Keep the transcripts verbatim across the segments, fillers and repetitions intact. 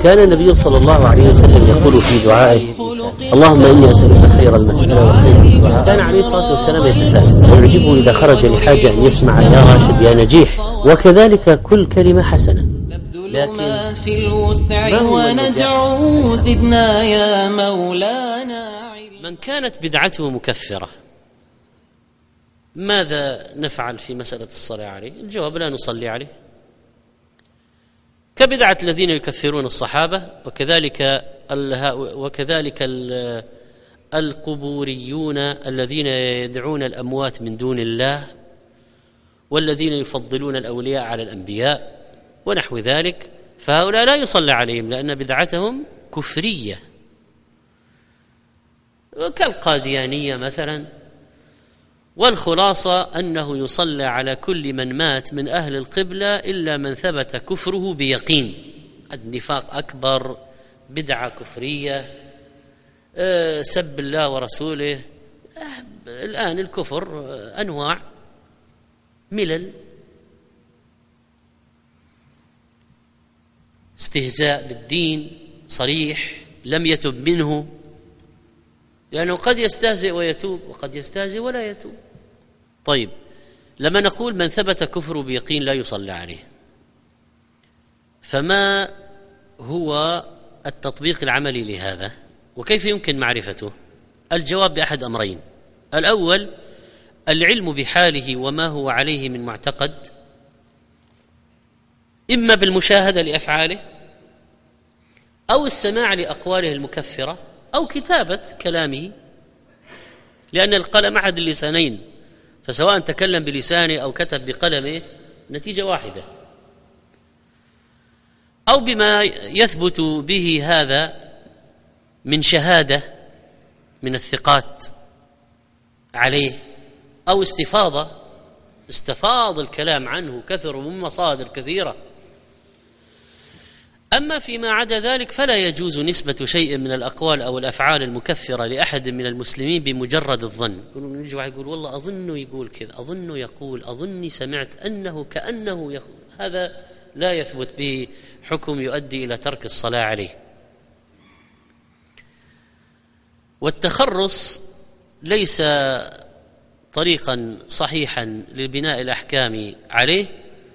كان النبي صلى الله عليه وسلم يقول في دعائه: اللهم إني أسألك خير المسألة وخير الدعاء. كان عليه الصلاة والسلام يتفائل ويعجبه إذا خرج لحاجة أن يسمع: يا راشد يا نجيح. وكذلك كل كلمة حسنة، لكن في الوسع وندعو زدنا يا مولانا. من كانت بدعته مكفرة ماذا نفعل في مسألة الصلاة عليه؟ الجواب: لا نصلي عليه، كبدعة الذين يكفرون الصحابة، وكذلك وكذلك القبوريون الذين يدعون الأموات من دون الله، والذين يفضلون الأولياء على الأنبياء ونحو ذلك، فهؤلاء لا يصلى عليهم لأن بدعتهم كفرية، كالقاديانية مثلا. والخلاصة أنه يصلى على كل من مات من أهل القبلة إلا من ثبت كفره بيقين، النفاق أكبر، بدعة كفرية، سب الله ورسوله. الآن الكفر أنواع، ملل، استهزاء بالدين صريح لم يتب منه، لأنه قد يستهزئ ويتوب وقد يستهزئ ولا يتوب. طيب، لما نقول من ثبت كفره بيقين لا يصلى عليه، فما هو التطبيق العملي لهذا وكيف يمكن معرفته؟ الجواب بأحد أمرين: الأول العلم بحاله وما هو عليه من معتقد، إما بالمشاهدة لأفعاله أو السماع لأقواله المكفرة أو كتابة كلامه، لأن القلم أحد اللسانين، فسواء تكلم بلسانه أو كتب بقلمه نتيجة واحدة، أو بما يثبت به هذا من شهادة من الثقات عليه، أو استفاضة، استفاض الكلام عنه كثر من مصادر كثيرة. أما فيما عدا ذلك فلا يجوز نسبة شيء من الأقوال أو الأفعال المكفرة لأحد من المسلمين بمجرد الظن. يجي واحد يقول والله أظنه يقول كذا، أظنه يقول، أظني سمعت أنه كأنه يقول، هذا لا يثبت به حكم يؤدي إلى ترك الصلاة عليه. والتخرص ليس طريقا صحيحا للبناء الأحكام عليه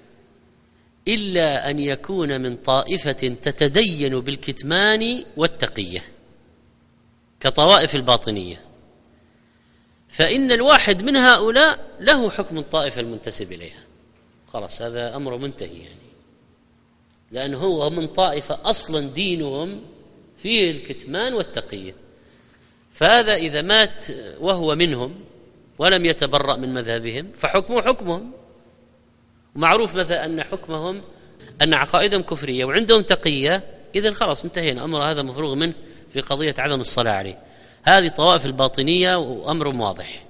إلا أن يكون من طائفة تتدين بالكتمان والتقية كطوائف الباطنية، فإن الواحد من هؤلاء له حكم الطائفة المنتسب إليها، خلاص هذا أمر منتهي، يعني لأنه هو من طائفة أصلا دينهم فيه الكتمان والتقية، فهذا إذا مات وهو منهم ولم يتبرأ من مذهبهم فحكمه حكمهم. ومعروف مثلا أن حكمهم أن عقائدهم كفرية وعندهم تقية، إذن خلاص انتهينا، أمر هذا مفروغ منه في قضية عدم الصلاة عليه. هذه طوائف الباطنية وأمر واضح.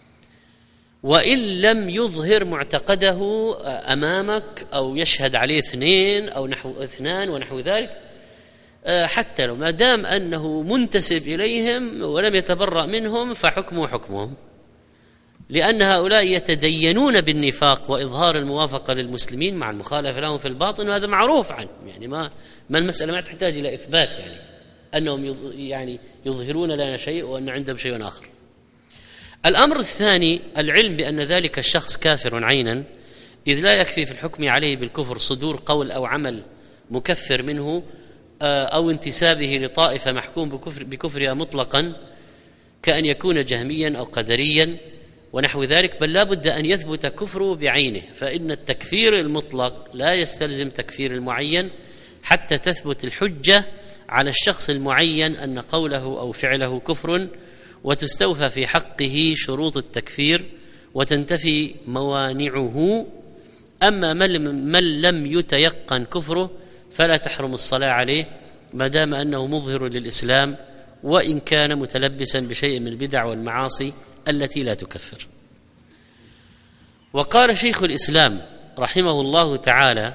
وإن لم يظهر معتقده أمامك أو يشهد عليه اثنين أو نحو اثنان ونحو ذلك، حتى لو ما دام أنه منتسب إليهم ولم يتبرأ منهم فحكمه حكمهم، لأن هؤلاء يتدينون بالنفاق وإظهار الموافقة للمسلمين مع المخالفة لهم في الباطن، وهذا معروف عنه، يعني ما ما المسألة ما تحتاج إلى إثبات، يعني أنهم يعني يظهرون لنا شيء وأن عندهم شيء آخر. الأمر الثاني العلم بأن ذلك الشخص كافر عينا، إذ لا يكفي في الحكم عليه بالكفر صدور قول أو عمل مكفر منه أو انتسابه لطائفة محكوم بكفر بكفرها مطلقا، كأن يكون جهميا أو قدريا ونحو ذلك، بل لا بد أن يثبت كفره بعينه، فإن التكفير المطلق لا يستلزم تكفير المعين حتى تثبت الحجة على الشخص المعين أن قوله أو فعله كفر، وتستوفى في حقه شروط التكفير وتنتفي موانعه. أما من لم يتيقن كفره فلا تحرم الصلاة عليه ما دام أنه مظهر للإسلام، وإن كان متلبسا بشيء من البدع والمعاصي التي لا تكفر. وقال شيخ الإسلام رحمه الله تعالى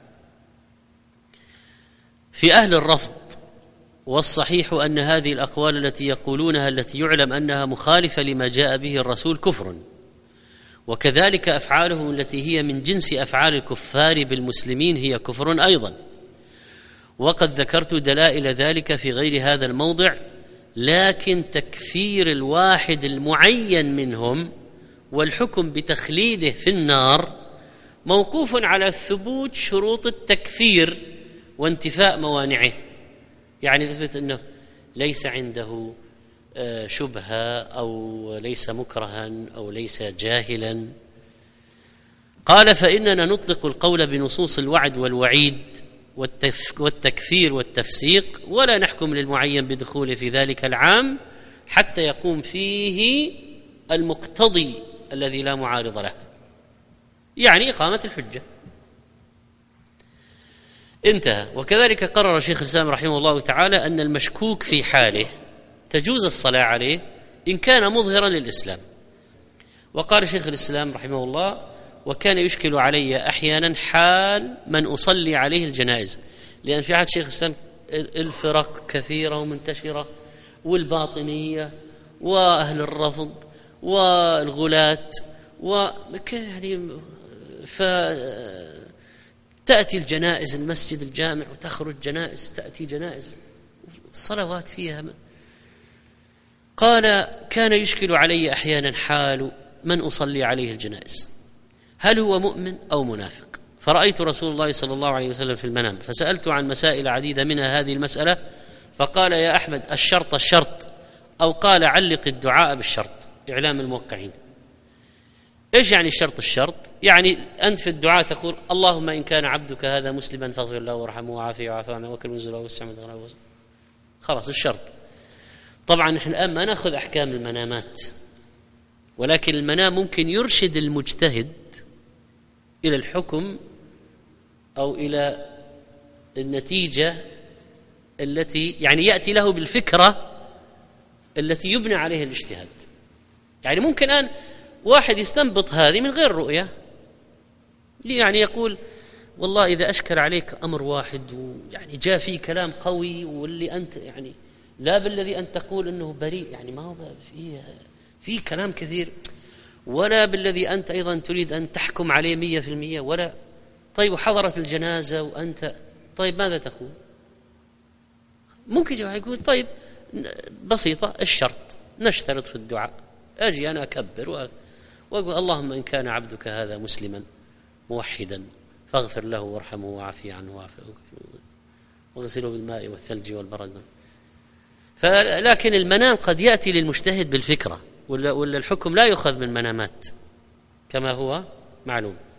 في أهل الرفض: والصحيح أن هذه الأقوال التي يقولونها التي يعلم أنها مخالفة لما جاء به الرسول كفر، وكذلك أفعالهم التي هي من جنس أفعال الكفار بالمسلمين هي كفر أيضا، وقد ذكرت دلائل ذلك في غير هذا الموضع، لكن تكفير الواحد المعين منهم والحكم بتخليده في النار موقوف على ثبوت شروط التكفير وانتفاء موانعه. يعني تثبت أنه ليس عنده شبهة أو ليس مكرها أو ليس جاهلا. قال: فإننا نطلق القول بنصوص الوعد والوعيد والتكفير والتفسيق، ولا نحكم للمعين بدخوله في ذلك العام حتى يقوم فيه المقتضي الذي لا معارض له، يعني إقامة الحجة. انتهى. وكذلك قرر شيخ الإسلام رحمه الله تعالى أن المشكوك في حاله تجوز الصلاة عليه إن كان مظهرا للإسلام. وقال شيخ الإسلام رحمه الله: وكان يشكل علي أحيانا حال من أصلي عليه الجنائز، لأن في عهد شيخ الإسلام الفرق كثيرة ومنتشرة، والباطنية وأهل الرفض والغلاة، ويعني فتأتي الجنائز المسجد الجامع وتخرج جنائز، تأتي جنائز صلوات فيها. قال: كان يشكل علي أحيانا حال من أصلي عليه الجنائز، هل هو مؤمن أو منافق؟ فرأيت رسول الله صلى الله عليه وسلم في المنام، فسألت عن مسائل عديدة منها هذه المسألة، فقال: يا أحمد الشرط الشرط، أو قال: علق الدعاء بالشرط، إعلام الموقعين. إيش يعني الشرط الشرط؟ يعني أنت في الدعاء تقول: اللهم إن كان عبدك هذا مسلما فاغفر له وارحمه وعافيه وعافى عنه وكرم نزله ووسع مدخله. خلاص الشرط. طبعا نحن الآن ما نأخذ أحكام المنامات، ولكن المنام ممكن يرشد المجتهد إلى الحكم أو إلى النتيجة التي يعني يأتي له بالفكرة التي يبنى عليها الاجتهاد. يعني ممكن أن واحد يستنبط هذه من غير رؤية، يعني يقول: والله إذا أشكل عليك أمر واحد ويعني جاء فيه كلام قوي، واللي أنت يعني لا بالذي أن تقول أنه بريء، يعني ما هو فيه في كلام كثير، ولا بالذي أنت أيضا تريد أن تحكم عليه مية في المية، ولا طيب وحضرت الجنازة وأنت طيب ماذا تقول؟ ممكن يقول: طيب بسيطة، الشرط نشترط في الدعاء، أجي أنا أكبر وأقول: اللهم إن كان عبدك هذا مسلما موحدا فاغفر له وارحمه وعافيه عنه واغسله بالماء والثلج والبرد. فلكن المنام قد يأتي للمجتهد بالفكرة، ولا الحكم لا يؤخذ من منامات كما هو معلوم.